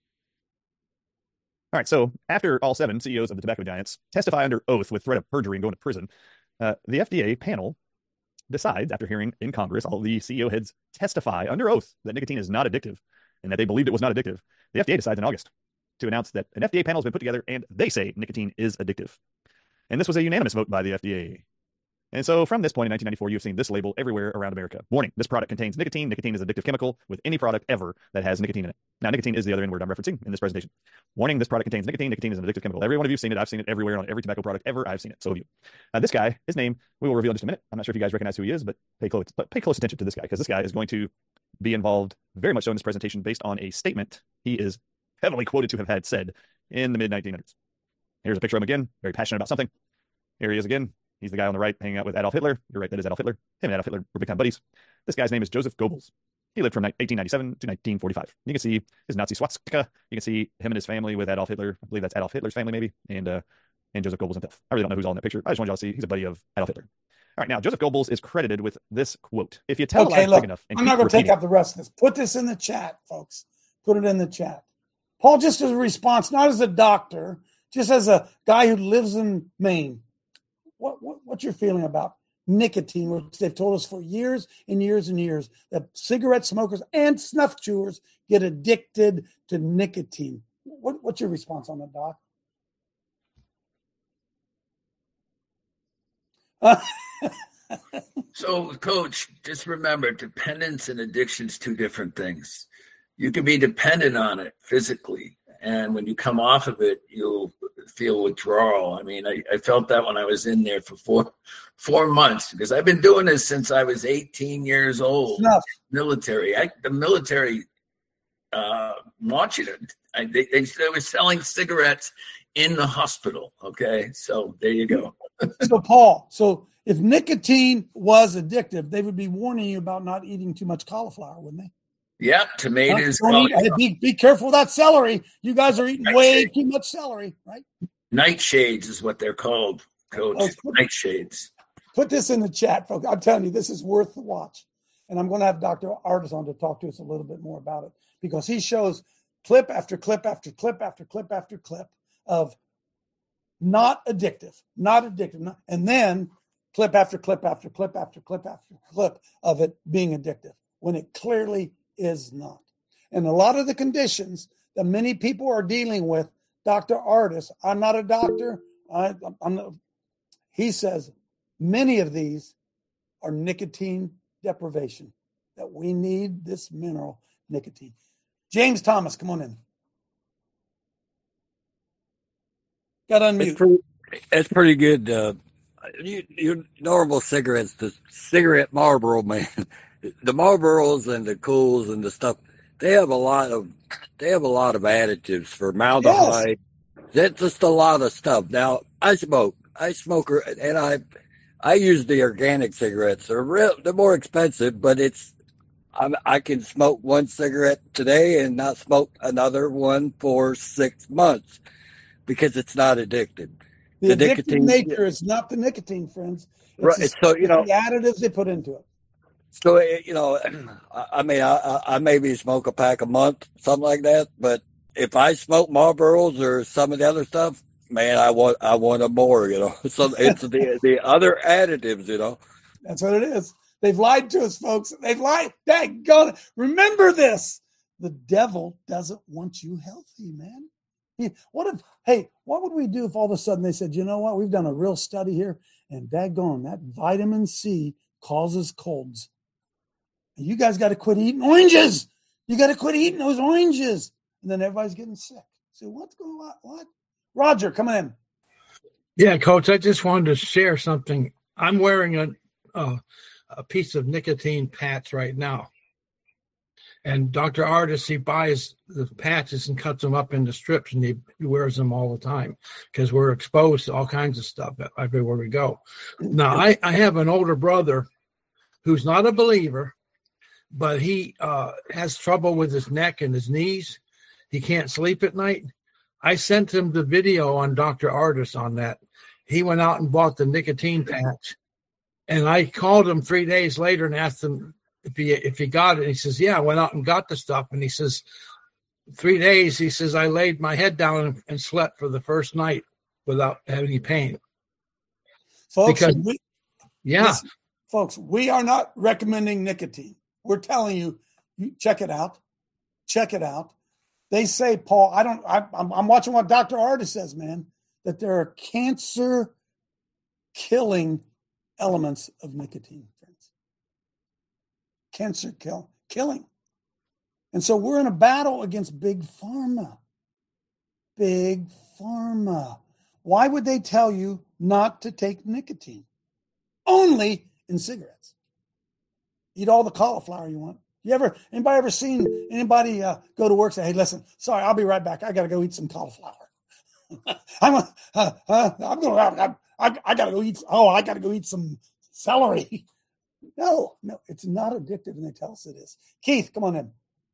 All right, so after all seven C E Os of the tobacco giants testify under oath with threat of perjury and going to prison, uh, the F D A panel decides, after hearing in Congress all the C E O heads testify under oath that nicotine is not addictive and that they believed it was not addictive, the F D A decides in August to announce that an F D A panel has been put together and they say nicotine is addictive. And this was a unanimous vote by the F D A. And so from this point in nineteen ninety-four, you've seen this label everywhere around America. Warning, this product contains nicotine. Nicotine is an addictive chemical with any product ever that has nicotine in it. Now, nicotine is the other N-word I'm referencing in this presentation. Warning, this product contains nicotine. Nicotine is an addictive chemical. Every one of you have seen it. I've seen it everywhere on every tobacco product ever. I've seen it. So have you. Uh, this guy, his name, we will reveal in just a minute. I'm not sure if you guys recognize who he is, but pay close, but pay close attention to this guy because this guy is going to be involved very much so in this presentation based on a statement he is heavily quoted to have had said in the mid nineteen hundreds. Here's a picture of him again, very passionate about something. Here he is again. He's the guy on the right hanging out with Adolf Hitler. You're right, that is Adolf Hitler. Him and Adolf Hitler were big time buddies. This guy's name is Joseph Goebbels. He lived from eighteen ninety-seven to nineteen forty-five. You can see his Nazi swastika. You can see him and his family with Adolf Hitler. I believe that's Adolf Hitler's family maybe, and uh, and Joseph Goebbels himself. I really don't know who's all in that picture. I just want y'all to see he's a buddy of Adolf Hitler. All right, now Joseph Goebbels is credited with this quote. If you tell okay, a lie look, big enough, and I'm not going to take up the rest of this. Put this in the chat, folks. Put it in the chat. Paul, just as a response, not as a doctor, just as a guy who lives in Maine, what, what what's your feeling about nicotine, which they've told us for years and years and years that cigarette smokers and snuff chewers get addicted to nicotine? What, what's your response on that, Doc? Uh, So, Coach, just remember, dependence and addiction is two different things. You can be dependent on it physically, and when you come off of it, you'll feel withdrawal. I mean, I, I felt that when I was in there for four four months because I've been doing this since I was eighteen years old. Snuff. Military. I, the military uh, want you to. I, they, they, they were selling cigarettes in the hospital. Okay, so there you go. So, Paul, so if nicotine was addictive, they would be warning you about not eating too much cauliflower, wouldn't they? Yeah, tomatoes. Don't eat, hey, be, be careful with that celery. You guys are eating Nightshade. way too much celery, right? Nightshades is what they're called, Coach. Oh, put, Nightshades. Put this in the chat, folks. I'm telling you, this is worth the watch. And I'm going to have Doctor Ardis on to talk to us a little bit more about it, because he shows clip after clip after clip after clip after clip of not addictive, not addictive. Not, and then clip after clip after clip after clip after clip of it being addictive when it clearly is not. And a lot of the conditions that many people are dealing with, Doctor Ardis, I'm not a doctor. I, I'm not, he says many of these are nicotine deprivation, that we need this mineral, nicotine. James Thomas, come on in. Got to unmute. It's pretty, it's pretty good. Uh, you, your normal cigarettes, the cigarette Marlboro, man, the Marlboros and the Cools and the stuff, they have a lot of they have a lot of additives, formaldehyde. Yes. That's just a lot of stuff. Now, I smoke. I smoke, and I I use the organic cigarettes. They're real, they're more expensive, but it's I'm, I can smoke one cigarette today and not smoke another one for six months because it's not addictive. The, the addictive nicotine nature is not the nicotine, friends. It's right. The, so you know the additives they put into it. So, you know, I mean, I, I maybe smoke a pack a month, something like that. But if I smoke Marlboros or some of the other stuff, man, I want I want them more, you know. So it's the the other additives, you know. That's what it is. They've lied to us, folks. They've lied. Daggone. Remember this. The devil doesn't want you healthy, man. He, what if, hey, what would we do if all of a sudden they said, you know what, we've done a real study here, and daggone, that vitamin C causes colds. You guys got to quit eating oranges. You got to quit eating those oranges. And then everybody's getting sick. So what's going on? What? Roger, come in. Yeah, Coach, I just wanted to share something. I'm wearing a uh, a piece of nicotine patch right now. And Doctor Ardis, he buys the patches and cuts them up into strips, and he, he wears them all the time because we're exposed to all kinds of stuff everywhere we go. Now, I, I have an older brother who's not a believer, but he uh, has trouble with his neck and his knees. He can't sleep at night. I sent him the video on Doctor Ardis on that. He went out and bought the nicotine patch. And I called him three days later and asked him if he if he got it. He says, yeah, I went out and got the stuff. And he says, three days, he says, I laid my head down and, and slept for the first night without having any pain. Folks, because, we, yeah. Listen, folks, we are not recommending nicotine. We're telling you, you check it out. Check it out. They say, Paul, I don't, I, I'm, I'm watching what Doctor Ardis says, man, that there are cancer killing elements of nicotine, friends. Cancer kill, killing. And so we're in a battle against big pharma. Big pharma. Why would they tell you not to take nicotine? Only in cigarettes. Eat all the cauliflower you want. You ever, anybody ever seen anybody uh, go to work and say, hey, listen, sorry, I'll be right back. I got to go eat some cauliflower. I'm, uh, uh, I'm going to, I, I got to go eat, oh, I got to go eat some celery. No, no, it's not addictive, and they tell us it is. Keith, come on in.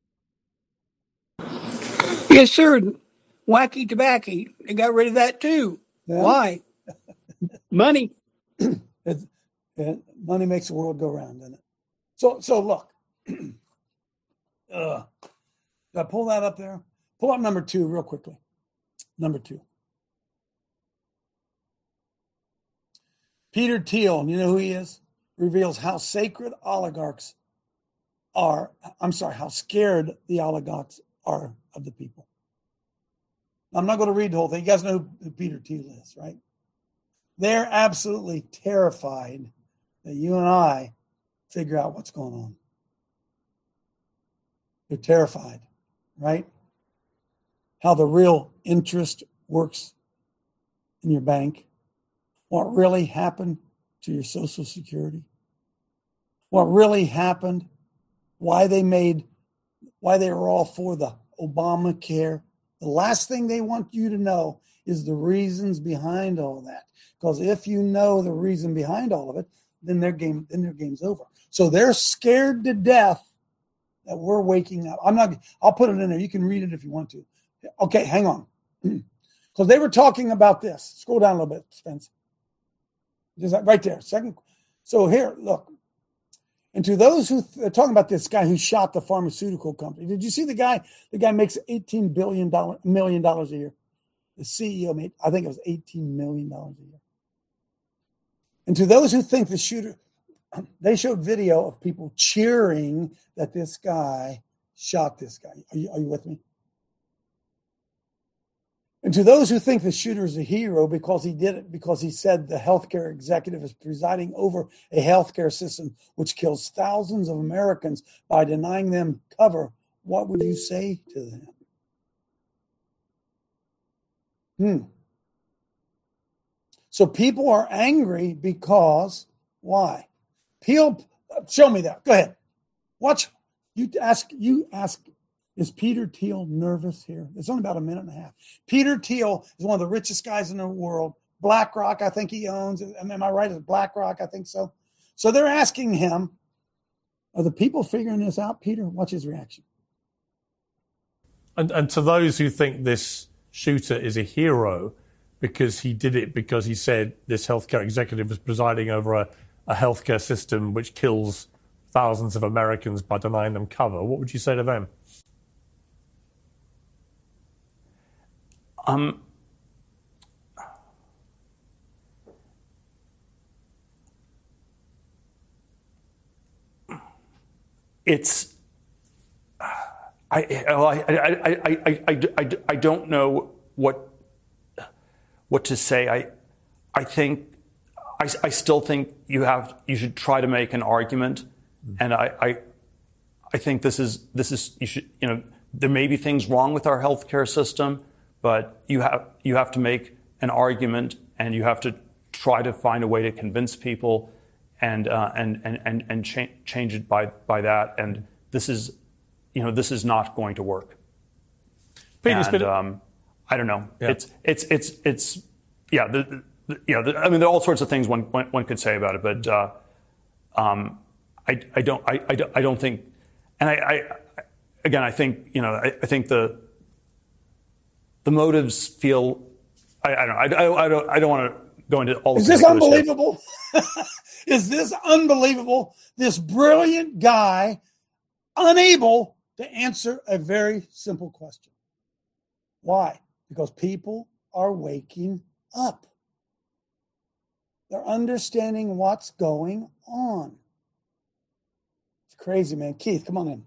Yes, sir. Wacky tobacco. They got rid of that too. Yeah. Why? Money. It's, it, money makes the world go round, doesn't it? So, so look. uh, did I pull that up there? Pull up number two real quickly. Number two. Peter Thiel, you know who he is? Reveals how sacred oligarchs are. I'm sorry, how scared the oligarchs are of the people. I'm not going to read the whole thing. You guys know who Peter Thiel is, right? They're absolutely terrified that you and I figure out what's going on. They're terrified, right? How the real interest works in your bank. What really happened to your Social Security. What really happened. Why they made, why they were all for the Obamacare The last thing they want you to know is the reasons behind all that. Because if you know the reason behind all of it, then their game, then their game's over. So they're scared to death that we're waking up. I'm not. I'll put it in there. You can read it if you want to. Okay, hang on. Because they were talking about this. Scroll down a little bit, Spence. Just right there. Second. So here, look. And to those who they're talking about this guy who shot the pharmaceutical company. Did you see the guy? The guy makes eighteen billion dollars million dollars a year. The C E O made, I think it was eighteen million dollars a year. And to those who think the shooter, they showed video of people cheering that this guy shot this guy. Are you, are you with me? And to those who think the shooter is a hero because he did it, because he said the healthcare executive is presiding over a healthcare system which kills thousands of Americans by denying them cover, what would you say to them? Hmm. So people are angry because why? Peel, show me that. Go ahead. Watch. You ask. You ask. Is Peter Thiel nervous here? It's only about a minute and a half. Peter Thiel is one of the richest guys in the world. BlackRock, I think he owns. Am I right? Is BlackRock? I think so. So they're asking him, are the people figuring this out, Peter? Watch his reaction. And, and to those who think this shooter is a hero because he did it because he said this healthcare executive was presiding over a, a healthcare system which kills thousands of Americans by denying them cover, what would you say to them? Um, it's I I, I, I, I, I, I don't know what what to say. I I think I, I still think you have you should try to make an argument, and I, I I think this is this is you should you know there may be things wrong with our healthcare system, but you have you have to make an argument, and you have to try to find a way to convince people, and uh, and and and and cha- change it by by that. And this is, you know, this is not going to work. Peter, and, um, I don't know. Yeah. It's it's it's it's yeah. The, the, yeah. The, I mean, there are all sorts of things one one, one could say about it, but uh, um, I I don't I, I don't I don't think, and I, I again I think you know I, I think the. The motives feel, I, I don't know, I, I, I don't, I don't want to go into all. Is this unbelievable? Is this unbelievable? This brilliant guy unable to answer a very simple question. Why? Because people are waking up. They're understanding what's going on. It's crazy, man. Keith, come on in.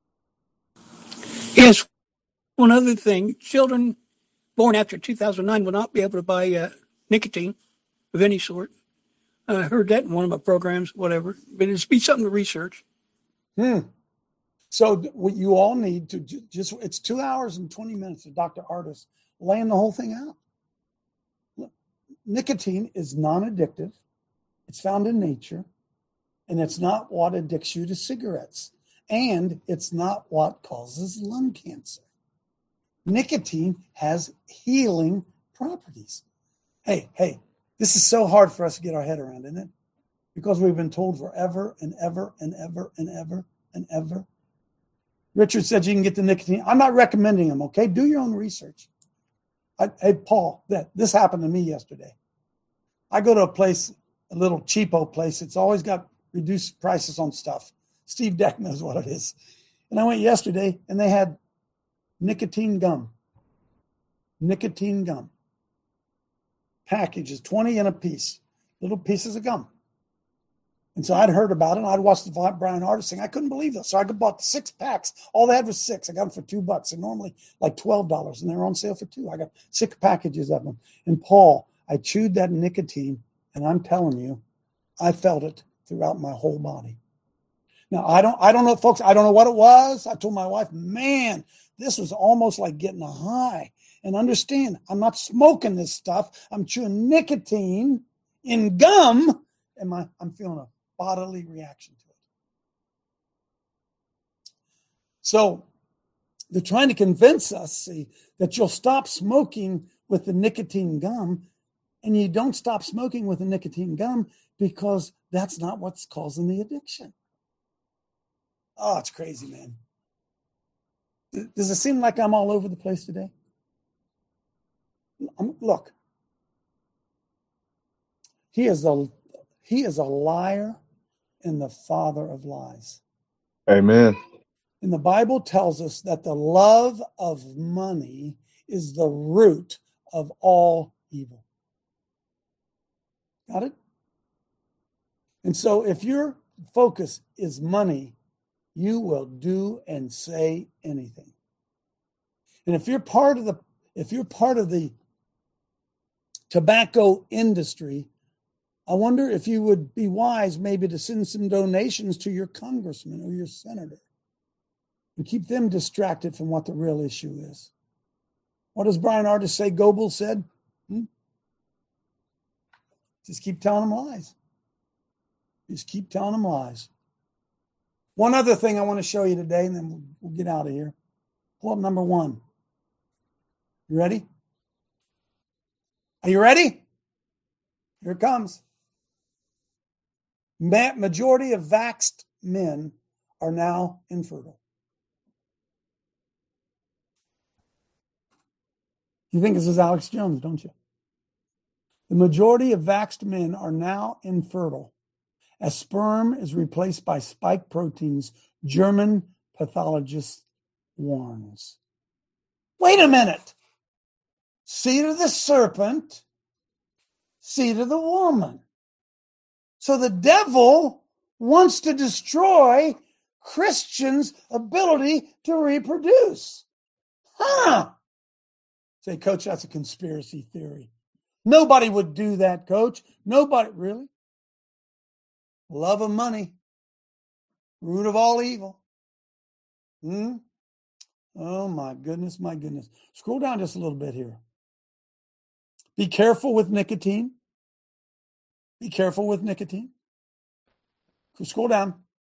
Yes. One other thing, children born after two thousand nine will not be able to buy uh, nicotine of any sort. I heard that in one of my programs, whatever. But it'd be something to research. Hmm. So what you all need to just, it's two hours and twenty minutes of Doctor Ardis laying the whole thing out. Look, nicotine is non-addictive. It's found in nature. And it's not what addicts you to cigarettes. And it's not what causes lung cancer. Nicotine has healing properties. Hey, hey, this is so hard for us to get our head around, isn't it? Because we've been told forever and ever and ever and ever and ever. Richard said you can get the nicotine. I'm not recommending them, okay? Do your own research. I, hey, Paul, that this happened to me yesterday. I go to a place, a little cheapo place. It's always got reduced prices on stuff. Steve Deck knows what it is. And I went yesterday, and they had nicotine gum. Nicotine gum. Packages, twenty in a piece. Little pieces of gum. And so I'd heard about it, and I'd watched the Brian Ardis thing. I couldn't believe this. So I bought six packs. All they had was six. I got them for two bucks. They're normally like twelve dollars, and they're on sale for two. I got six packages of them. And Paul, I chewed that nicotine, and I'm telling you, I felt it throughout my whole body. Now, I don't I don't know, folks. I don't know what it was. I told my wife, man, this was almost like getting a high. And understand, I'm not smoking this stuff. I'm chewing nicotine in gum, and my I'm feeling a bodily reaction to it. So They're trying to convince us, see, that you'll stop smoking with the nicotine gum, and you don't stop smoking with the nicotine gum because that's not what's causing the addiction. Oh, it's crazy, man. Does it seem like I'm all over the place today? Look, he is a he is a liar and the father of lies. Amen. And the Bible tells us that the love of money is the root of all evil. Got it? And so if your focus is money, you will do and say anything. And if you're part of the if you're part of the tobacco industry, I wonder if you would be wise maybe to send some donations to your congressman or your senator and keep them distracted from what the real issue is. What does Brian Ardis say Goebbels said? Hmm? Just keep telling them lies. Just keep telling them lies. One other thing I want to show you today, and then we'll, we'll get out of here. Pull up number one. You ready? Are you ready? Here it comes. Ma- majority of vaxxed men are now infertile. You think this is Alex Jones, don't you? The majority of vaxxed men are now infertile as sperm is replaced by spike proteins, German pathologist warns. Wait a minute. Seed of the serpent, seed of the woman. So the devil wants to destroy Christians' ability to reproduce. Huh? Say, Coach, that's a conspiracy theory. Nobody would do that, Coach. Nobody, really? Love of money, root of all evil. Hmm? Oh, my goodness, my goodness. Scroll down just a little bit here. Be careful with nicotine. Be careful with nicotine. Scroll down.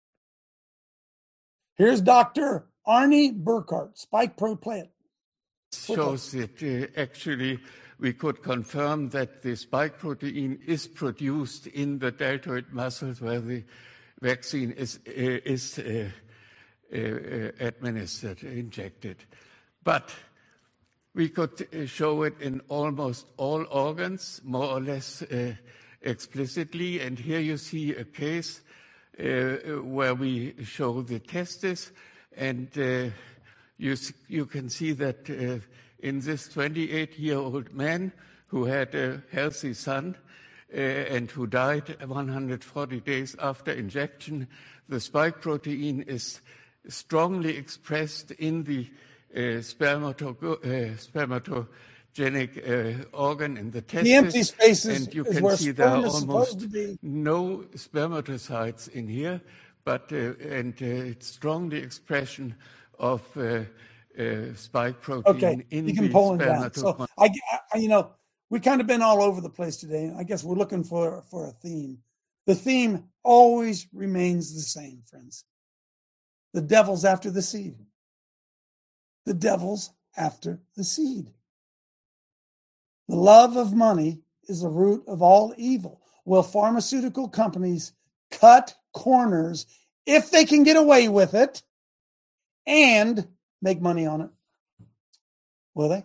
Here's Doctor Arnie Burkhart, Spike Pro. Play it. Shows that uh, actually we could confirm that the spike protein is produced in the deltoid muscles where the vaccine is uh, is uh, uh, administered, injected. But we could uh, show it in almost all organs, more or less uh, explicitly. And here you see a case uh, where we show the testes, and uh, you you can see that uh, in this twenty-eight-year-old man who had a healthy son uh, and who died one hundred forty days after injection, the spike protein is strongly expressed in the uh, spermato- uh, spermatogenic uh, organ in the testis. The empty spaces and you is can where see there sperm are is supposed almost to be. no spermatocytes in here, but uh, and uh, it's strongly expression of uh, uh, spike protein Okay, in you can the pull him down. So spermatochondria. I, I, you know, we kind of been all over the place today. I guess we're looking for for a theme. The theme always remains the same, friends. The devil's after the seed. The devil's after the seed. The love of money is the root of all evil. Will pharmaceutical companies cut corners if they can get away with it and make money on it? Will they?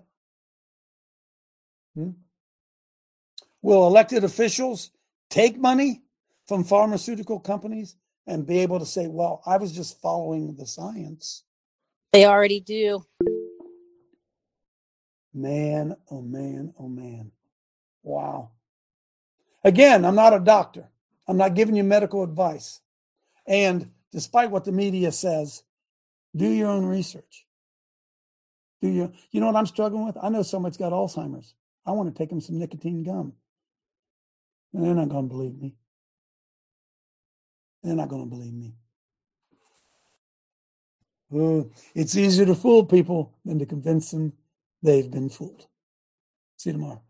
Hmm? Will elected officials take money from pharmaceutical companies and be able to say, well, I was just following the science? They already do. Man, oh man, oh man. Wow. Again, I'm not a doctor. I'm not giving you medical advice. And despite what the media says, do your own research. Do you, you know what I'm struggling with? I know somebody's got Alzheimer's. I want to take them some nicotine gum. And they're not going to believe me. They're not going to believe me. Oh, it's easier to fool people than to convince them they've been fooled. See you tomorrow.